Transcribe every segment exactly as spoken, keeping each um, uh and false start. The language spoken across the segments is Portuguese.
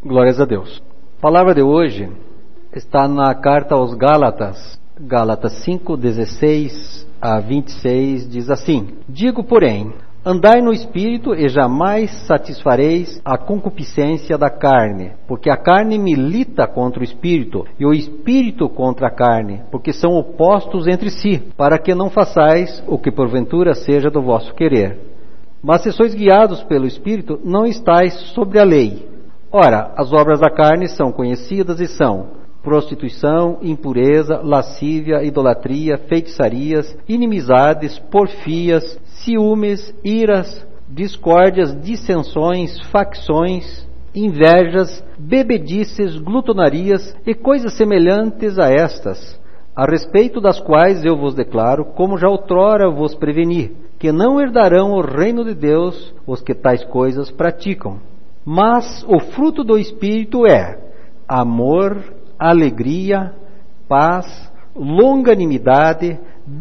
Glórias a Deus. A palavra de hoje está na carta aos Gálatas, Gálatas cinco, dezesseis a vinte e seis, diz assim: Digo, porém, andai no Espírito e jamais satisfareis a concupiscência da carne, porque a carne milita contra o Espírito, e o Espírito contra a carne, porque são opostos entre si, para que não façais o que porventura seja do vosso querer. Mas se sois guiados pelo Espírito, não estáis sobre a lei. Ora, as obras da carne são conhecidas e são prostituição, impureza, lascívia, idolatria, feitiçarias, inimizades, porfias, ciúmes, iras, discórdias, dissensões, facções, invejas, bebedices, glutonarias e coisas semelhantes a estas, a respeito das quais eu vos declaro, como já outrora vos preveni, que não herdarão o reino de Deus os que tais coisas praticam. Mas o fruto do Espírito é amor, alegria, paz, longanimidade,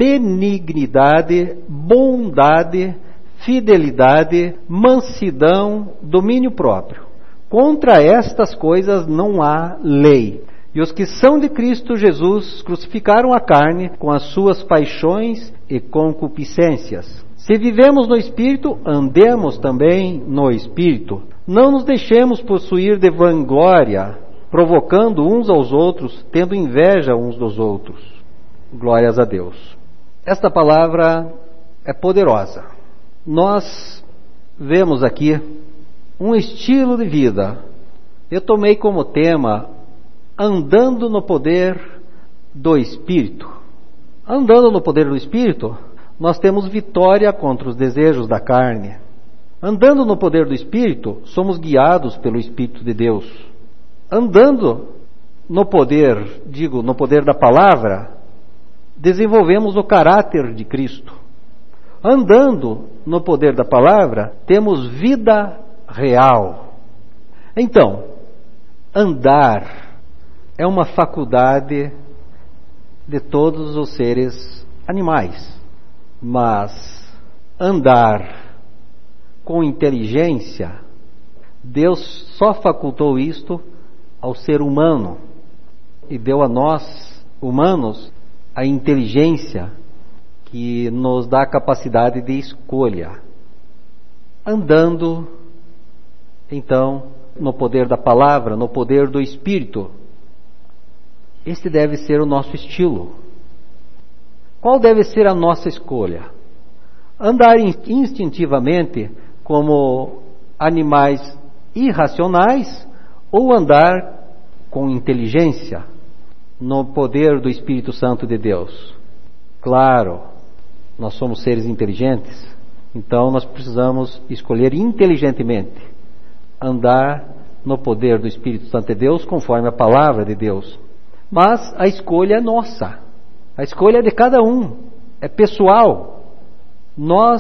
benignidade, bondade, fidelidade, mansidão, domínio próprio. Contra estas coisas não há lei. E os que são de Cristo Jesus crucificaram a carne com as suas paixões e concupiscências. Se vivemos no Espírito, andemos também no Espírito. Não nos deixemos possuir de vanglória, provocando uns aos outros, tendo inveja uns dos outros. Glórias a Deus. Esta palavra é poderosa. Nós vemos aqui um estilo de vida. Eu tomei como tema andando no poder do Espírito. Andando no poder do Espírito, nós temos vitória contra os desejos da carne. Andando no poder do Espírito, somos guiados pelo Espírito de Deus. Andando no poder, digo, no poder da palavra, desenvolvemos o caráter de Cristo. Andando no poder da palavra, temos vida real. Então, andar é uma faculdade de todos os seres animais. Mas andar com inteligência, Deus só facultou isto ao ser humano e deu a nós, humanos, a inteligência que nos dá a capacidade de escolha. Andando, então, no poder da palavra, no poder do Espírito, este deve ser o nosso estilo. Qual deve ser a nossa escolha? Andar instintivamente como animais irracionais ou andar com inteligência no poder do Espírito Santo de Deus? Claro, nós somos seres inteligentes, então nós precisamos escolher inteligentemente andar no poder do Espírito Santo de Deus conforme a palavra de Deus. Mas a escolha é nossa. A escolha é de cada um, é pessoal. Nós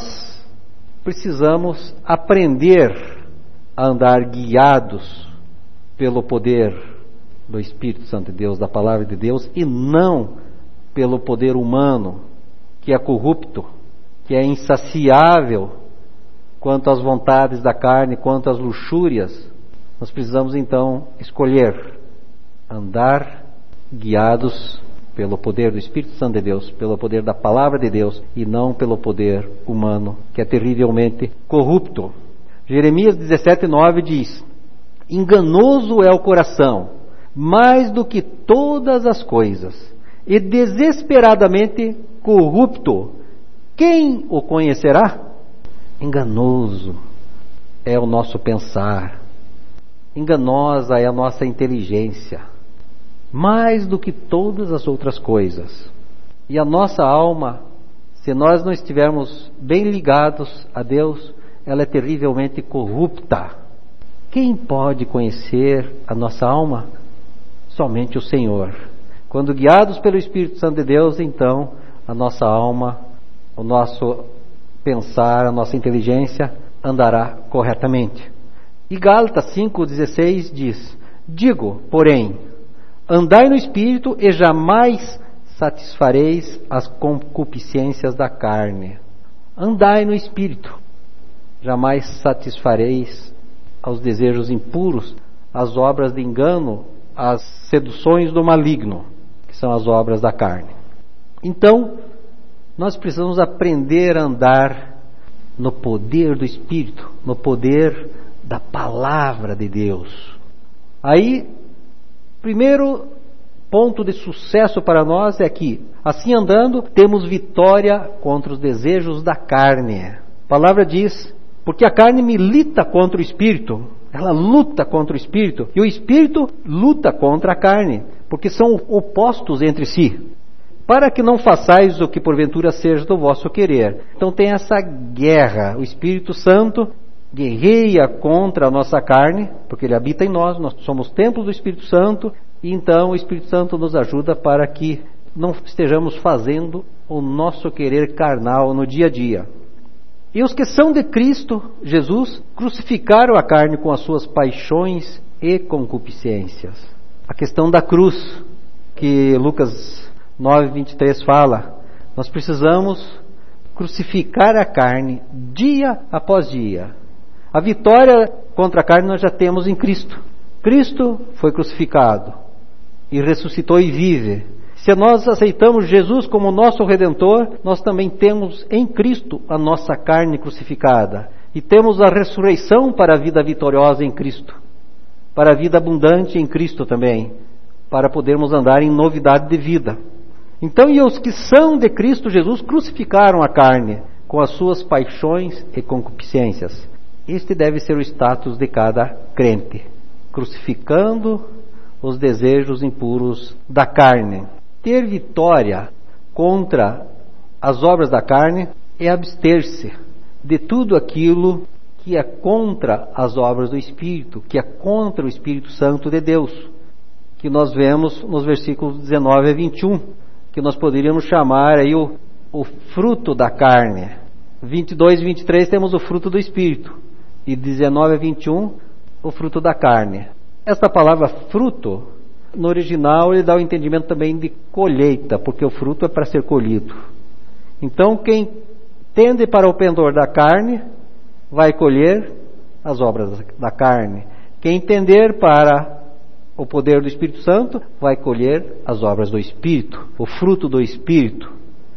precisamos aprender a andar guiados pelo poder do Espírito Santo de Deus, da palavra de Deus, e não pelo poder humano, que é corrupto, que é insaciável quanto às vontades da carne, quanto às luxúrias. Nós precisamos então escolher andar guiados pelo poder do Espírito Santo de Deus, pelo poder da palavra de Deus, e não pelo poder humano, que é terrivelmente corrupto. Jeremias dezessete, nove diz: enganoso é o coração, mais do que todas as coisas, e desesperadamente corrupto. Quem o conhecerá? Enganoso é o nosso pensar, enganosa é a nossa inteligência, mais do que todas as outras coisas. E a nossa alma, se nós não estivermos bem ligados a Deus, ela é terrivelmente corrupta. Quem pode conhecer a nossa alma? Somente o Senhor. Quando guiados pelo Espírito Santo de Deus, então a nossa alma, o nosso pensar, a nossa inteligência andará corretamente. E Gálatas cinco, dezesseis diz: digo, porém, andai no Espírito e jamais satisfareis as concupiscências da carne. Andai no Espírito, jamais satisfareis aos desejos impuros, as obras de engano, as seduções do maligno, que são as obras da carne. Então, nós precisamos aprender a andar no poder do Espírito, no poder da palavra de Deus. Aí, primeiro ponto de sucesso para nós é que, assim andando, temos vitória contra os desejos da carne. A palavra diz, porque a carne milita contra o Espírito, ela luta contra o Espírito, e o Espírito luta contra a carne, porque são opostos entre si. Para que não façais o que porventura seja do vosso querer. Então tem essa guerra, o Espírito Santo guerreia contra a nossa carne, porque ele habita em nós, nós somos templos do Espírito Santo, e então o Espírito Santo nos ajuda para que não estejamos fazendo o nosso querer carnal no dia a dia. E os que são de Cristo Jesus crucificaram a carne com as suas paixões e concupiscências. A questão da cruz, que Lucas nove, vinte e três fala, nós precisamos crucificar a carne dia após dia. A vitória contra a carne nós já temos em Cristo. Cristo foi crucificado e ressuscitou e vive. Se nós aceitamos Jesus como nosso Redentor, nós também temos em Cristo a nossa carne crucificada. E temos a ressurreição para a vida vitoriosa em Cristo, para a vida abundante em Cristo também, para podermos andar em novidade de vida. Então, e os que são de Cristo Jesus crucificaram a carne com as suas paixões e concupiscências. Este deve ser o status de cada crente, crucificando os desejos impuros da carne. Ter vitória contra as obras da carne é abster-se de tudo aquilo que é contra as obras do Espírito, que é contra o Espírito Santo de Deus, que nós vemos nos versículos dezenove a vinte e um, que nós poderíamos chamar aí o, o fruto da carne. vinte e dois e vinte e três temos o fruto do Espírito, e dezenove a vinte e um, o fruto da carne. Esta palavra fruto, no original, ele dá o entendimento também de colheita, porque o fruto é para ser colhido. Então, quem tende para o pendor da carne, vai colher as obras da carne. Quem tender para o poder do Espírito Santo, vai colher as obras do Espírito, o fruto do Espírito.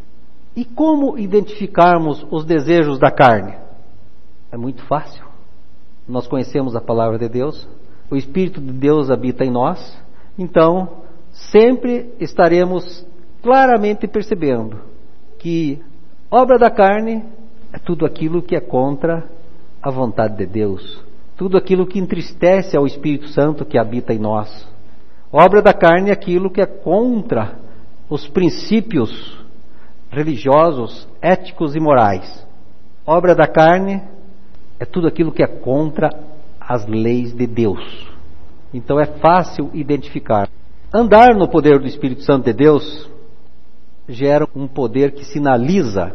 E como identificarmos os desejos da carne? É muito fácil. Nós conhecemos a palavra de Deus, o Espírito de Deus habita em nós, então sempre estaremos claramente percebendo que obra da carne é tudo aquilo que é contra a vontade de Deus, tudo aquilo que entristece ao Espírito Santo que habita em nós. Obra da carne é aquilo que é contra os princípios religiosos, éticos e morais. Obra da carne é tudo aquilo que é contra as leis de Deus. Então é fácil identificar. Andar no poder do Espírito Santo de Deus gera um poder que sinaliza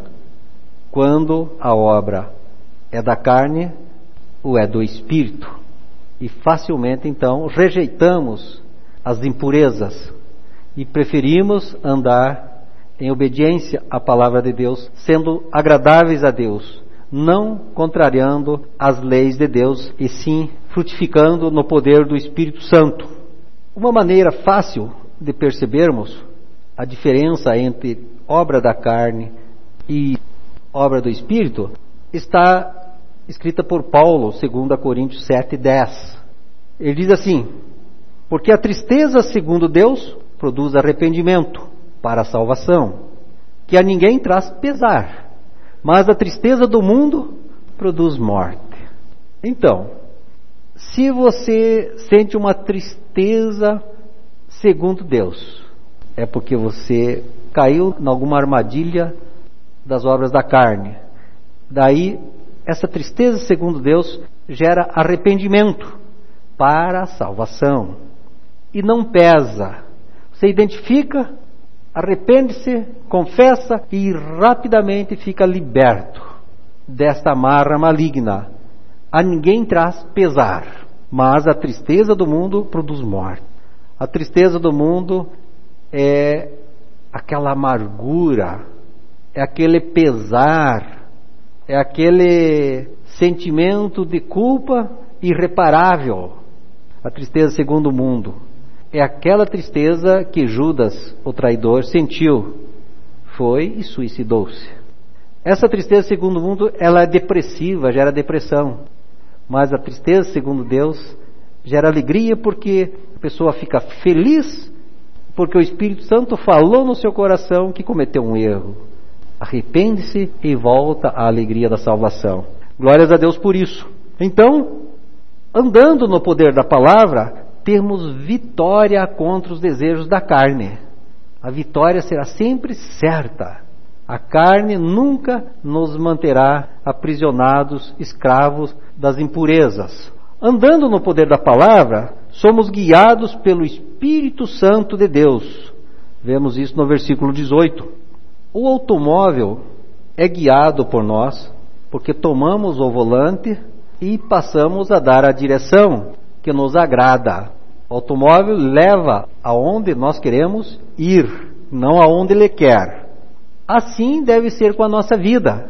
quando a obra é da carne ou é do Espírito. E facilmente então rejeitamos as impurezas e preferimos andar em obediência à palavra de Deus, sendo agradáveis a Deus, não contrariando as leis de Deus, e sim frutificando no poder do Espírito Santo. Uma maneira fácil de percebermos a diferença entre obra da carne e obra do Espírito está escrita por Paulo, segundo Coríntios sete, dez. Ele diz assim: porque a tristeza segundo Deus produz arrependimento para a salvação, que a ninguém traz pesar, mas a tristeza do mundo produz morte. Então, se você sente uma tristeza segundo Deus, é porque você caiu em alguma armadilha das obras da carne. Daí, essa tristeza segundo Deus gera arrependimento para a salvação. E não pesa. Você identifica, arrepende-se, confessa e rapidamente fica liberto desta amarra maligna. A ninguém traz pesar, mas a tristeza do mundo produz morte. A tristeza do mundo é aquela amargura, é aquele pesar, é aquele sentimento de culpa irreparável. A tristeza segundo o mundo é aquela tristeza que Judas, o traidor, sentiu. Foi e suicidou-se. Essa tristeza segundo o mundo, ela é depressiva, gera depressão. Mas a tristeza segundo Deus gera alegria porque a pessoa fica feliz porque o Espírito Santo falou no seu coração que cometeu um erro. Arrepende-se e volta à alegria da salvação. Glórias a Deus por isso. Então, andando no poder da palavra, temos vitória contra os desejos da carne. A vitória será sempre certa. A carne nunca nos manterá aprisionados, escravos das impurezas. Andando no poder da palavra, somos guiados pelo Espírito Santo de Deus. Vemos isso no versículo dezoito. O automóvel é guiado por nós, porque tomamos o volante e passamos a dar a direção que nos agrada. O automóvel leva aonde nós queremos ir, não aonde ele quer. Assim deve ser com a nossa vida.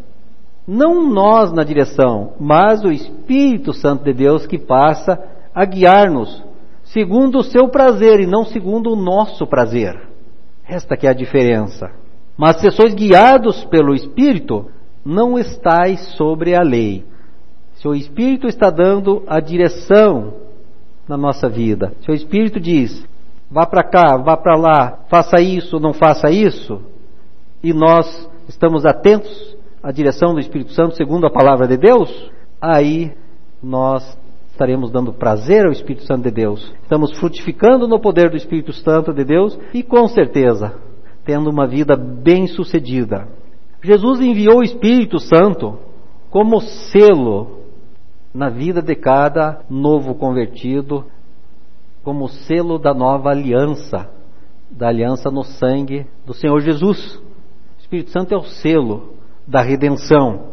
Não nós na direção, mas o Espírito Santo de Deus que passa a guiar-nos segundo o seu prazer e não segundo o nosso prazer. Esta que é a diferença. Mas se sois guiados pelo Espírito, não estais sobre a lei. Se o Espírito está dando a direção na nossa vida, se o Espírito diz, vá para cá, vá para lá, faça isso, não faça isso, e nós estamos atentos à direção do Espírito Santo segundo a palavra de Deus, aí nós estaremos dando prazer ao Espírito Santo de Deus. Estamos frutificando no poder do Espírito Santo de Deus e com certeza tendo uma vida bem-sucedida. Jesus enviou o Espírito Santo como selo na vida de cada novo convertido, como selo da nova aliança, da aliança no sangue do Senhor Jesus. O Espírito Santo é o selo da redenção.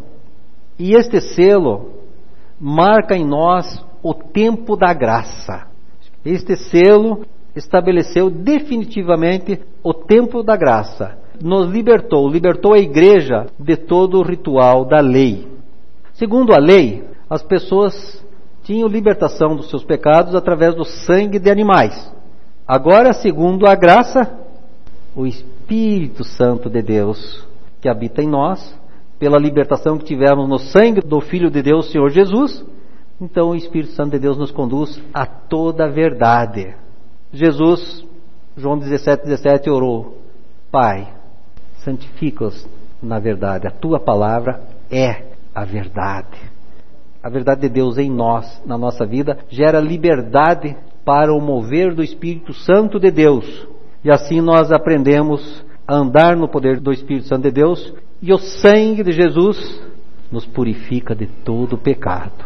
E este selo marca em nós o tempo da graça. Este selo estabeleceu definitivamente o tempo da graça. Nos libertou, libertou a igreja de todo o ritual da lei. Segundo a lei, as pessoas tinham libertação dos seus pecados através do sangue de animais. Agora, segundo a graça, o Espírito Santo de Deus que habita em nós, pela libertação que tivemos no sangue do Filho de Deus, Senhor Jesus, então o Espírito Santo de Deus nos conduz a toda a verdade. Jesus, João dezessete, dezessete, orou, Pai, santifica-os na verdade, a Tua palavra é a verdade. A verdade de Deus em nós, na nossa vida, gera liberdade para o mover do Espírito Santo de Deus. E assim nós aprendemos a andar no poder do Espírito Santo de Deus, e o sangue de Jesus nos purifica de todo o pecado.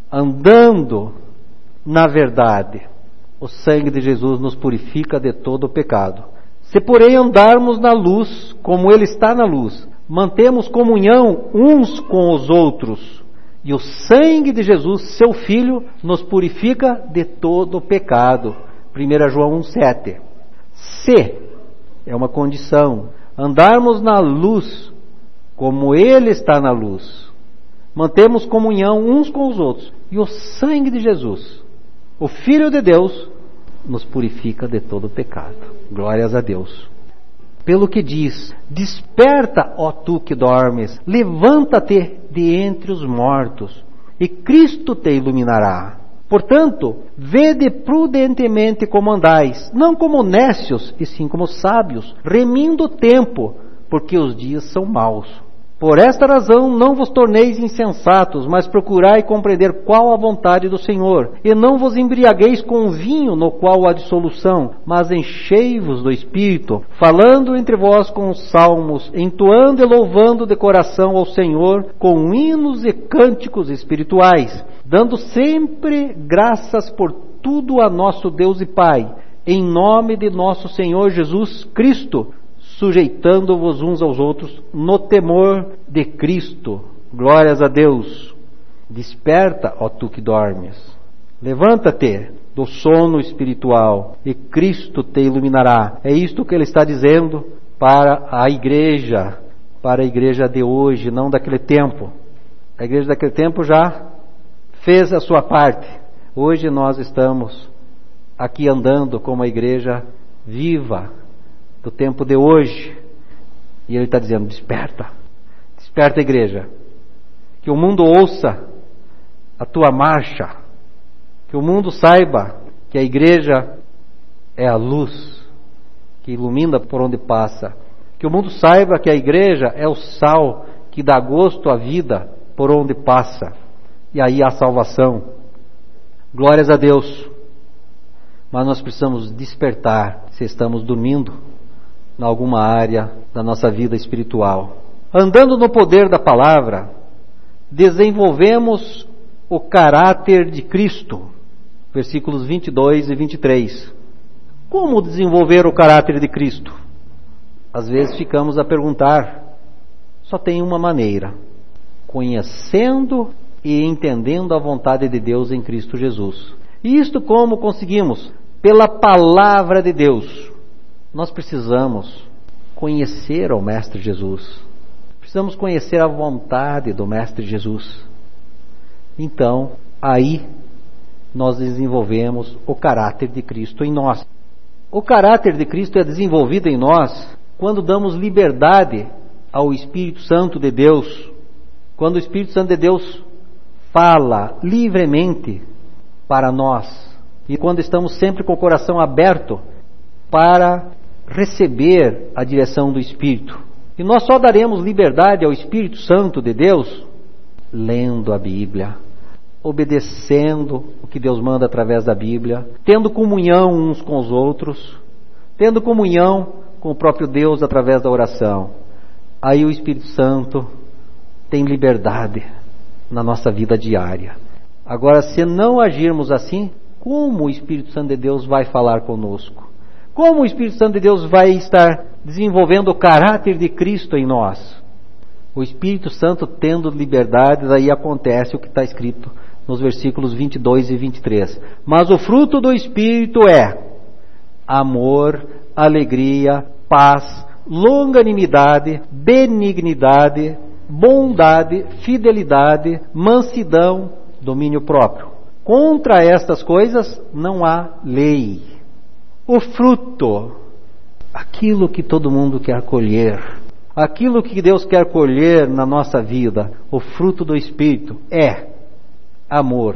Andando na verdade, o sangue de Jesus nos purifica de todo o pecado. Se porém andarmos na luz, como Ele está na luz, mantemos comunhão uns com os outros, e o sangue de Jesus, seu Filho, nos purifica de todo o pecado. primeira João um, sete. Se, é uma condição, andarmos na luz, como Ele está na luz, mantemos comunhão uns com os outros, e o sangue de Jesus, o Filho de Deus, nos purifica de todo o pecado. Glórias a Deus. Pelo que diz, desperta, ó tu que dormes, levanta-te de entre os mortos, e Cristo te iluminará. Portanto, vede prudentemente como andais, não como nécios, e sim como sábios, remindo o tempo, porque os dias são maus. Por esta razão não vos torneis insensatos, mas procurai compreender qual a vontade do Senhor. E não vos embriagueis com vinho, no qual há dissolução, mas enchei-vos do Espírito, falando entre vós com salmos, entoando e louvando de coração ao Senhor, com hinos e cânticos espirituais, dando sempre graças por tudo a nosso Deus e Pai, em nome de nosso Senhor Jesus Cristo, sujeitando-vos uns aos outros no temor de Cristo. Glórias a Deus. Desperta, ó tu que dormes. Levanta-te do sono espiritual e Cristo te iluminará. É isto que ele está dizendo para a igreja, para a igreja de hoje, não daquele tempo. A igreja daquele tempo já fez a sua parte. Hoje nós estamos aqui andando como a igreja viva do tempo de hoje. E ele está dizendo, desperta, desperta, igreja, que o mundo ouça a tua marcha, que o mundo saiba que a igreja é a luz que ilumina por onde passa, que o mundo saiba que a igreja é o sal que dá gosto à vida por onde passa, e aí há salvação. Glórias a Deus. Mas nós precisamos despertar se estamos dormindo em alguma área da nossa vida espiritual. Andando no poder da palavra, desenvolvemos o caráter de Cristo. Versículos vinte e dois e vinte e três. Como desenvolver o caráter de Cristo? Às vezes ficamos a perguntar. Só tem uma maneira: conhecendo e entendendo a vontade de Deus em Cristo Jesus. E isto como conseguimos? Pela palavra de Deus. Nós precisamos conhecer ao Mestre Jesus. Precisamos conhecer a vontade do Mestre Jesus. Então, aí nós desenvolvemos o caráter de Cristo em nós. O caráter de Cristo é desenvolvido em nós quando damos liberdade ao Espírito Santo de Deus. Quando o Espírito Santo de Deus fala livremente para nós. E quando estamos sempre com o coração aberto para receber a direção do Espírito. E nós só daremos liberdade ao Espírito Santo de Deus lendo a Bíblia, obedecendo o que Deus manda através da Bíblia, tendo comunhão uns com os outros, tendo comunhão com o próprio Deus através da oração. Aí o Espírito Santo tem liberdade na nossa vida diária. Agora, se não agirmos assim, como o Espírito Santo de Deus vai falar conosco? Como o Espírito Santo de Deus vai estar desenvolvendo o caráter de Cristo em nós? O Espírito Santo tendo liberdade, daí acontece o que está escrito nos versículos vinte e dois e vinte e três. Mas o fruto do Espírito é amor, alegria, paz, longanimidade, benignidade, bondade, fidelidade, mansidão, domínio próprio. Contra estas coisas não há lei. O fruto, aquilo que todo mundo quer colher, aquilo que Deus quer colher na nossa vida, o fruto do Espírito é amor.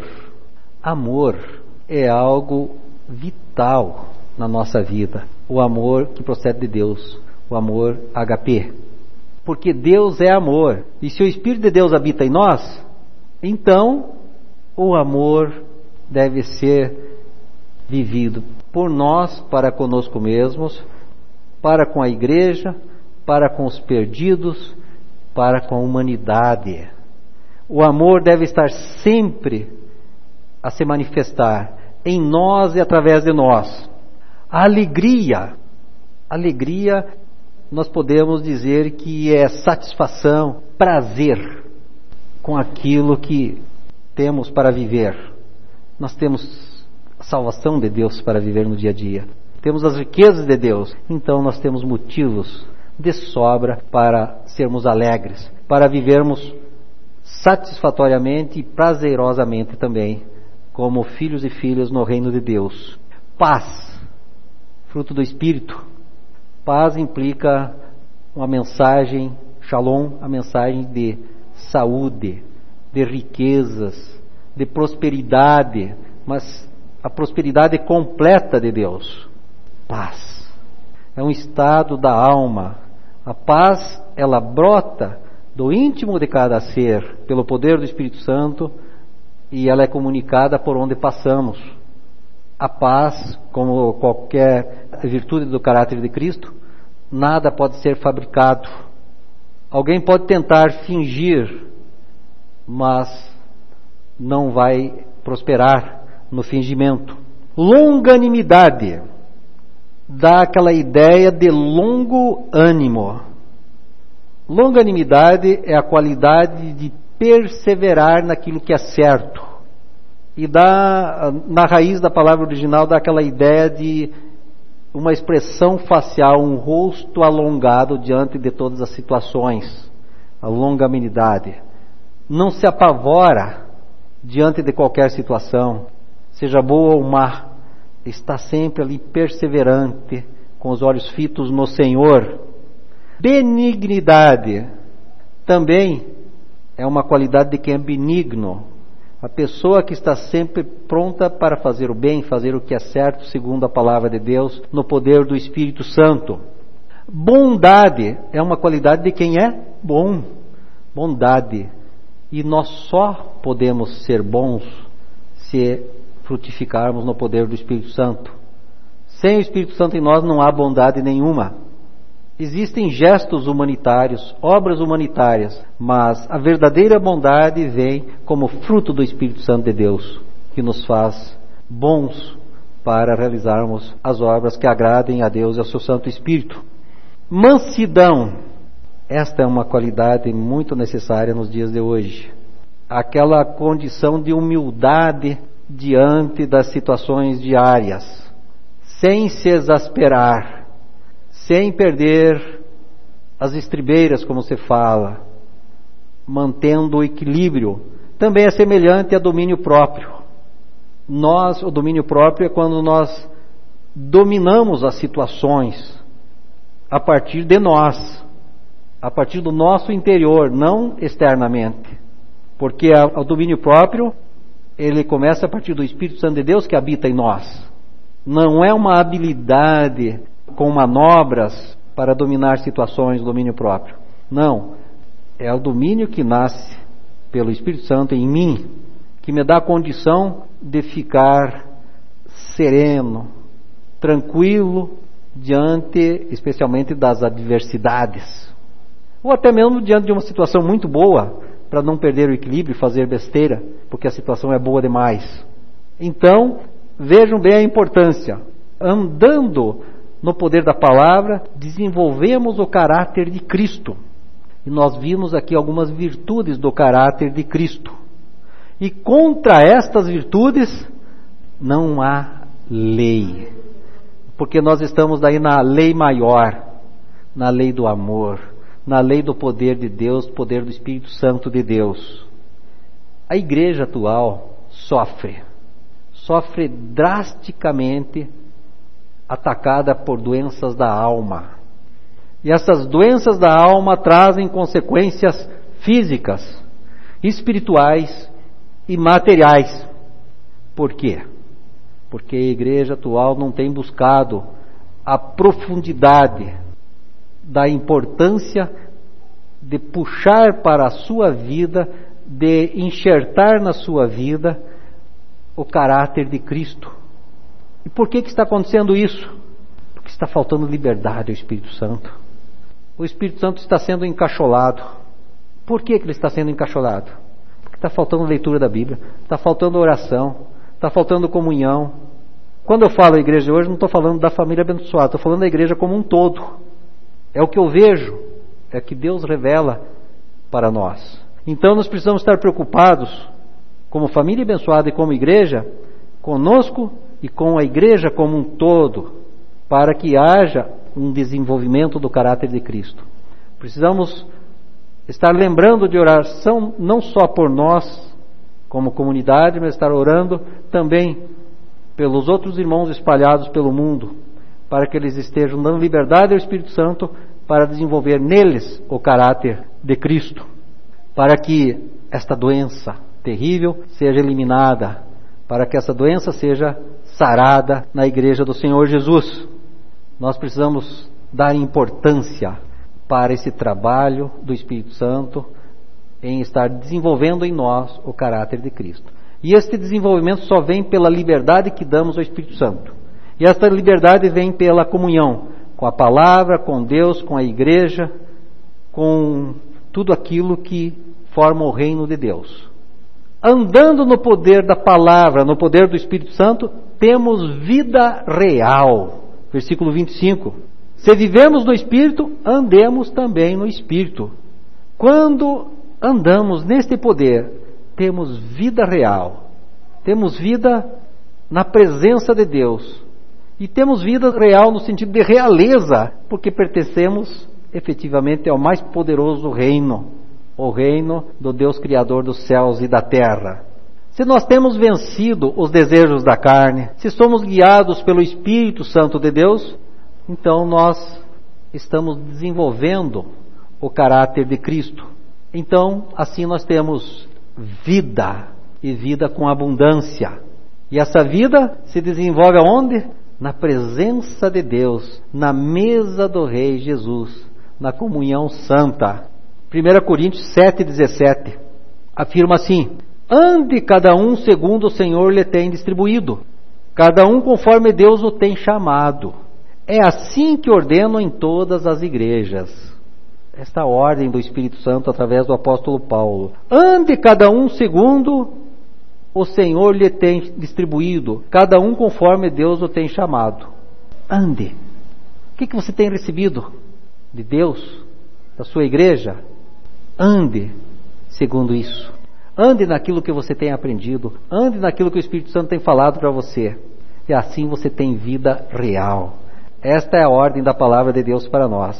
Amor é algo vital na nossa vida. O amor que procede de Deus, o amor H P. Porque Deus é amor. E se o Espírito de Deus habita em nós, então o amor deve ser vivido por nós, para conosco mesmos, para com a igreja, para com os perdidos, para com a humanidade. O amor deve estar sempre a se manifestar em nós e através de nós. A alegria, alegria nós podemos dizer que é satisfação, prazer com aquilo que temos para viver. Nós temos a salvação de Deus para viver no dia a dia. Temos as riquezas de Deus. Então nós temos motivos de sobra para sermos alegres, para vivermos satisfatoriamente e prazerosamente também, como filhos e filhas no reino de Deus. Paz, fruto do Espírito. Paz implica uma mensagem, shalom, a mensagem de saúde, de riquezas, de prosperidade, mas a prosperidade completa de Deus. Paz é um estado da alma. A paz, ela brota do íntimo de cada ser, pelo poder do Espírito Santo, e ela é comunicada por onde passamos. A paz, como qualquer virtude do caráter de Cristo, nada pode ser fabricado. Alguém pode tentar fingir, mas não vai prosperar no fingimento. Longanimidade dá aquela ideia de longo ânimo. Longanimidade é a qualidade de perseverar naquilo que é certo. E dá, na raiz da palavra original, dá aquela ideia de uma expressão facial, um rosto alongado diante de todas as situações. A longanimidade. Não se apavora diante de qualquer situação, seja boa ou má. está sempre ali perseverante, com os olhos fitos no Senhor. Benignidade também é uma qualidade de quem é benigno. A pessoa que está sempre pronta para fazer o bem, fazer o que é certo, segundo a palavra de Deus, no poder do Espírito Santo. Bondade é uma qualidade de quem é bom. Bondade. E nós só podemos ser bons se frutificarmos no poder do Espírito Santo. Sem o Espírito Santo em nós não há bondade nenhuma. Existem gestos humanitários, obras humanitárias, mas a verdadeira bondade vem como fruto do Espírito Santo de Deus, que nos faz bons para realizarmos as obras que agradem a Deus e ao seu Santo Espírito. Mansidão. Esta é uma qualidade muito necessária nos dias de hoje. Aquela condição de humildade diante das situações diárias, sem se exasperar, sem perder as estribeiras, como se fala, mantendo o equilíbrio. Também é semelhante a domínio próprio. Nós, o domínio próprio é quando nós dominamos as situações a partir de nós, a partir do nosso interior, não externamente. Porque o domínio próprio, ele começa a partir do Espírito Santo de Deus que habita em nós. Não é uma habilidade com manobras para dominar situações do domínio próprio. Não, é o domínio que nasce pelo Espírito Santo em mim, que me dá a condição de ficar sereno, tranquilo, diante especialmente das adversidades. Ou até mesmo diante de uma situação muito boa, para não perder o equilíbrio e fazer besteira, porque a situação é boa demais. Então, vejam bem a importância. Andando no poder da palavra, desenvolvemos o caráter de Cristo. E nós vimos aqui algumas virtudes do caráter de Cristo. E contra estas virtudes, não há lei. Porque nós estamos daí na lei maior, na lei do amor, na lei do poder de Deus, poder do Espírito Santo de Deus. A igreja atual sofre, sofre drasticamente, atacada por doenças da alma. E essas doenças da alma trazem consequências físicas, espirituais e materiais. Por quê? Porque a igreja atual não tem buscado a profundidade da importância de puxar para a sua vida, de enxertar na sua vida o caráter de Cristo. E por que que está acontecendo isso? Porque está faltando liberdade ao Espírito Santo. O Espírito Santo está sendo encacholado. Por que que ele está sendo encacholado? Porque está faltando leitura da Bíblia, está faltando oração, está faltando comunhão. Quando eu falo igreja hoje, não estou falando da família abençoada, estou falando da igreja como um todo. É o que eu vejo, é o que Deus revela para nós. Então nós precisamos estar preocupados, como família abençoada e como igreja, conosco e com a igreja como um todo, para que haja um desenvolvimento do caráter de Cristo. Precisamos estar lembrando de oração não só por nós, como comunidade, mas estar orando também pelos outros irmãos espalhados pelo mundo, para que eles estejam dando liberdade ao Espírito Santo para desenvolver neles o caráter de Cristo, para que esta doença terrível seja eliminada, para que essa doença seja sarada na igreja do Senhor Jesus. Nós precisamos dar importância para esse trabalho do Espírito Santo em estar desenvolvendo em nós o caráter de Cristo. E este desenvolvimento só vem pela liberdade que damos ao Espírito Santo. E esta liberdade vem pela comunhão com a palavra, com Deus, com a igreja, com tudo aquilo que forma o reino de Deus. Andando no poder da palavra, no poder do Espírito Santo, temos vida real. Versículo vinte e cinco. Se vivemos no Espírito, andemos também no Espírito. Quando andamos neste poder, temos vida real. Temos vida na presença de Deus. E temos vida real no sentido de realeza, porque pertencemos efetivamente ao mais poderoso reino, o reino do Deus Criador dos céus e da terra. Se nós temos vencido os desejos da carne, se somos guiados pelo Espírito Santo de Deus, então nós estamos desenvolvendo o caráter de Cristo. Então, assim nós temos vida, e vida com abundância. E essa vida se desenvolve aonde? Na presença de Deus, na mesa do Rei Jesus, na comunhão santa. primeira Coríntios sete, dezessete, afirma assim: ande cada um segundo o Senhor lhe tem distribuído, cada um conforme Deus o tem chamado. É assim que ordeno em todas as igrejas. Esta ordem do Espírito Santo através do apóstolo Paulo. Ande cada um segundo o Senhor lhe tem distribuído, cada um conforme Deus o tem chamado. Ande. O que, que você tem recebido de Deus, da sua igreja? Ande segundo isso. Ande naquilo que você tem aprendido. Ande naquilo que o Espírito Santo tem falado para você. E assim você tem vida real. Esta é a ordem da palavra de Deus para nós.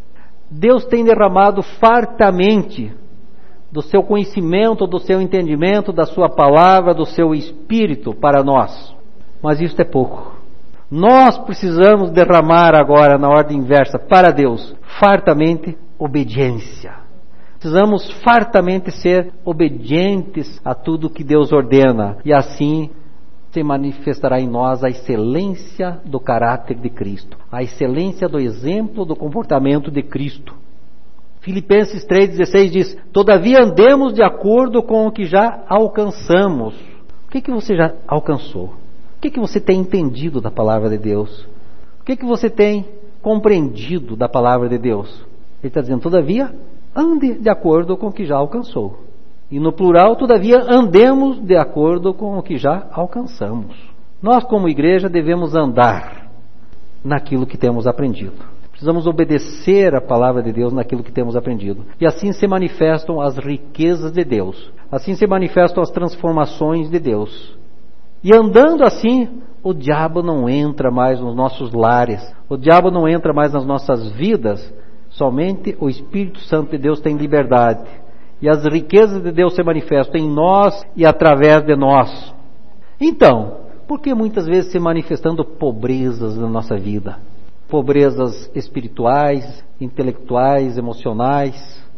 Deus tem derramado fartamente do seu conhecimento, do seu entendimento, da sua palavra, do seu Espírito para nós. Mas isso é pouco. Nós precisamos derramar agora, na ordem inversa, para Deus, fartamente obediência. Precisamos fartamente ser obedientes a tudo que Deus ordena. E assim se manifestará em nós a excelência do caráter de Cristo, a excelência do exemplo do comportamento de Cristo. Filipenses três, dezesseis diz: todavia andemos de acordo com o que já alcançamos. O que, que você já alcançou? O que, que você tem entendido da palavra de Deus? O que, que você tem compreendido da palavra de Deus? Ele está dizendo: todavia ande de acordo com o que já alcançou. E no plural, todavia andemos de acordo com o que já alcançamos. Nós como igreja devemos andar naquilo que temos aprendido. Precisamos obedecer a palavra de Deus naquilo que temos aprendido. E assim se manifestam as riquezas de Deus. Assim se manifestam as transformações de Deus. E andando assim, o diabo não entra mais nos nossos lares. O diabo não entra mais nas nossas vidas. Somente o Espírito Santo de Deus tem liberdade. E as riquezas de Deus se manifestam em nós e através de nós. Então, por que muitas vezes se manifestando pobrezas na nossa vida? Pobrezas espirituais, intelectuais, emocionais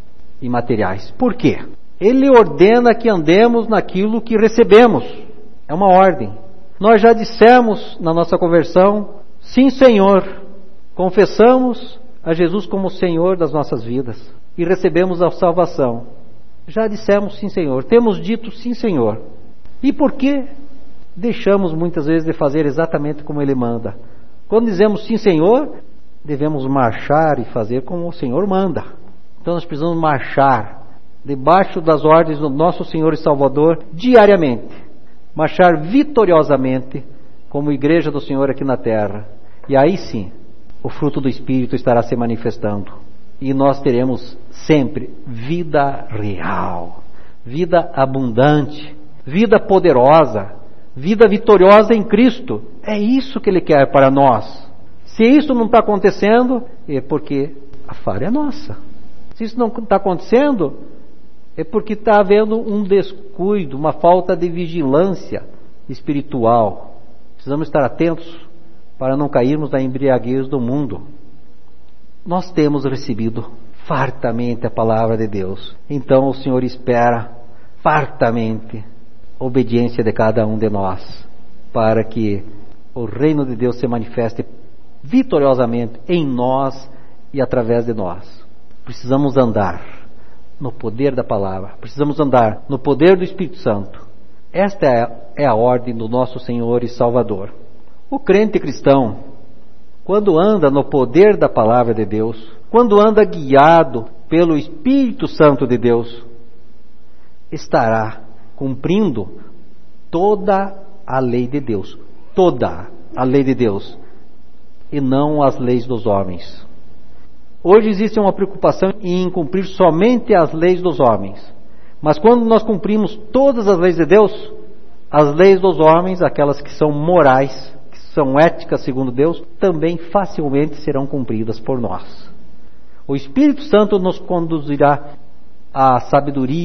e materiais. Por quê? Ele ordena que andemos naquilo que recebemos. É uma ordem. Nós já dissemos na nossa conversão: sim, Senhor. Confessamos a Jesus como Senhor das nossas vidas e recebemos a salvação. Já dissemos sim, Senhor. Temos dito sim, Senhor. E por que deixamos muitas vezes de fazer exatamente como Ele manda? Quando dizemos sim, Senhor, devemos marchar e fazer como o Senhor manda. Então nós precisamos marchar debaixo das ordens do nosso Senhor e Salvador diariamente. Marchar vitoriosamente como igreja do Senhor aqui na terra. E aí sim, o fruto do Espírito estará se manifestando. E nós teremos sempre vida real, vida abundante, vida poderosa, vida vitoriosa em Cristo. É isso que Ele quer para nós. Se isso não está acontecendo, é porque a falha é nossa. Se isso não está acontecendo, é porque está havendo um descuido, uma falta de vigilância espiritual. Precisamos estar atentos para não cairmos na embriaguez do mundo. Nós temos recebido fartamente a palavra de Deus. Então o Senhor espera fartamente a obediência de cada um de nós, para que o reino de Deus se manifeste vitoriosamente em nós e através de nós. Precisamos andar no poder da palavra, precisamos andar no poder do Espírito Santo. Esta é, é a ordem do nosso Senhor e Salvador. O crente cristão, quando anda no poder da palavra de Deus, quando anda guiado pelo Espírito Santo de Deus, estará cumprindo toda a lei de Deus, toda a lei de Deus, e não as leis dos homens. Hoje existe uma preocupação em cumprir somente as leis dos homens, mas quando nós cumprimos todas as leis de Deus, as leis dos homens, aquelas que são morais, que são éticas segundo Deus, também facilmente serão cumpridas por nós. O Espírito Santo nos conduzirá à sabedoria,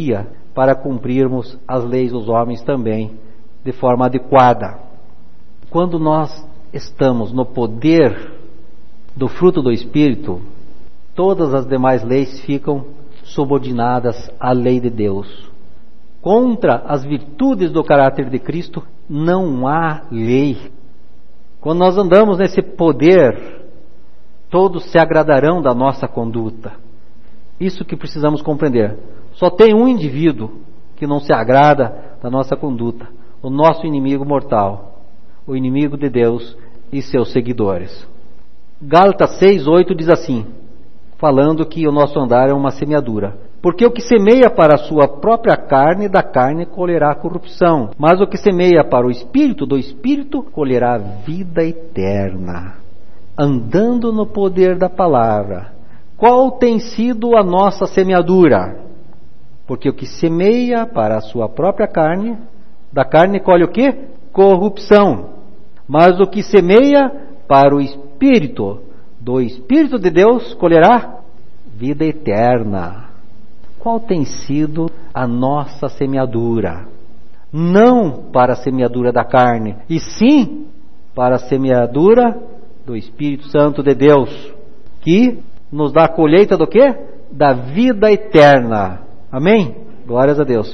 para cumprirmos as leis dos homens também de forma adequada. Quando nós estamos no poder do fruto do Espírito, todas as demais leis ficam subordinadas à lei de Deus. Contra as virtudes do caráter de Cristo não há lei. Quando nós andamos nesse poder, todos se agradarão da nossa conduta. Isso que precisamos compreender. Só tem um indivíduo que não se agrada da nossa conduta: o nosso inimigo mortal, o inimigo de Deus e seus seguidores. Gálatas seis, oito diz assim, falando que o nosso andar é uma semeadura. Porque o que semeia para a sua própria carne, da carne colherá corrupção. Mas o que semeia para o Espírito, do Espírito colherá vida eterna. Andando no poder da palavra. Qual tem sido a nossa semeadura? Porque o que semeia para a sua própria carne, da carne colhe o quê? Corrupção. Mas o que semeia para o Espírito, do Espírito de Deus, colherá vida eterna. Qual tem sido a nossa semeadura? Não para a semeadura da carne, e sim para a semeadura do Espírito Santo de Deus, que nos dá a colheita do quê? Da vida eterna. Amém? Glórias a Deus.